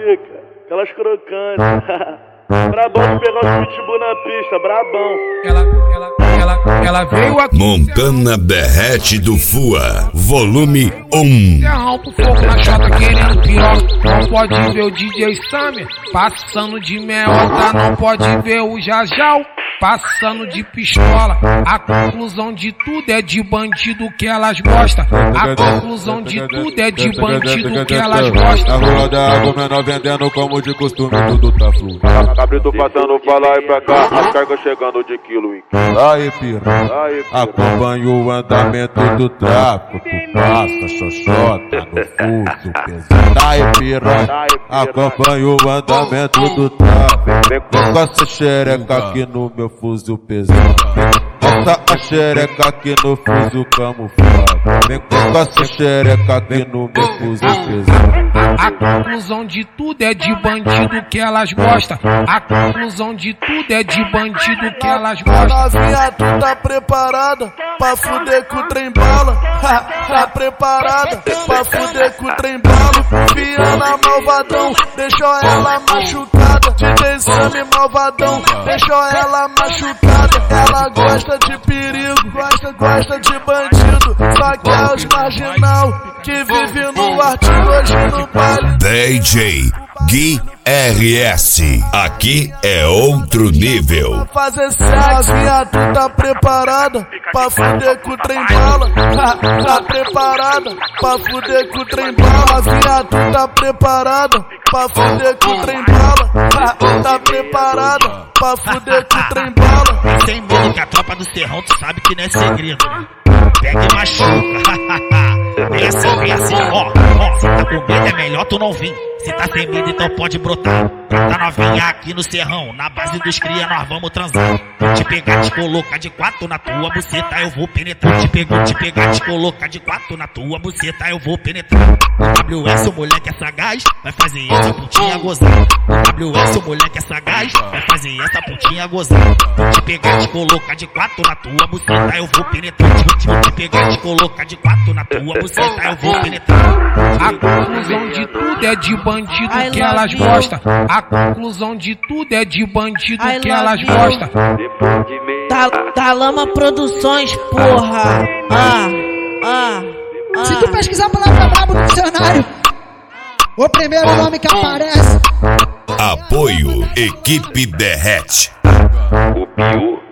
pica, aquelas crocantes. Brabão de pegar os pitbull na pista, brabão. Ela veio aqui. Montana Berrete do Fua, volume 1. Alto fogo na chota querendo piroca. Não pode ver o DJ Samir passando de meota. Não pode ver o Jajal passando de pistola. A conclusão de tudo é de bandido que elas gostam. A conclusão de tudo é de bandido que elas gostam. Na rua da água, menor vendendo como de costume, tudo tá fluindo. Cabrito passando pra lá e pra cá, as cargas chegando de quilo em quilo. Aí, piranha, acompanha o andamento do tráfico. Tu passa, xoxota, no fuso pesado. Aí, piranha, acompanha o andamento do tráfico. Vem com essa xereca aqui no meu fuso pesado. Bota a xereca aqui no fuso camuflado. Vem com essa xereca aqui no meu fuso pesado. A conclusão de tudo é de bandido que elas gostam. A conclusão de tudo é de bandido que elas gostam. Novinha, tu tá preparada pra fuder com o trem bala? Tá preparada pra fuder com o trem bala? Viana malvadão, deixou ela machucada. DJ Sammy malvadão, deixou ela machucada. Ela gosta de perigo, gosta de bandido. Só que é os marginal que vive no artigo hoje no baile. DJ Gui RS, aqui é outro nível. Fazer sexo, tu tá preparada pra fuder com o trem bala? Tá preparada pra fuder com o trem bala? Tu tá preparada pra fuder com o trem bala? Tá preparada pra fuder com o trem bala? Sem medo que a tropa do Serrão, tu sabe que não é segredo, né? Pega e machuca. Vem assim, ó. Se tá com medo é melhor tu não vir. Se tá sem medo então pode brotar. Tá novinha aqui no Serrão, na base dos cria nós vamos transar. Vou te pegar, te colocar de quatro na tua buceta, eu vou penetrar. Te pegar, te colocar de quatro na tua buceta, eu vou penetrar. O WS, o moleque é sagaz, vai fazer essa putinha gozar. O WS, o moleque é sagaz, vai fazer essa putinha gozar. Vou te pegar, te colocar de quatro na tua buceta, eu vou penetrar. Vou te pegar, te colocar de quatro na tua buceta, eu vou penetrar. A conclusão de tudo é de bandido que elas gostam. A conclusão de tudo é de bandido que elas gostam. Da Lama Produções, porra. Se tu pesquisar a palavra brabo no dicionário, o primeiro nome que aparece. Apoio Equipe Berrete. O Piu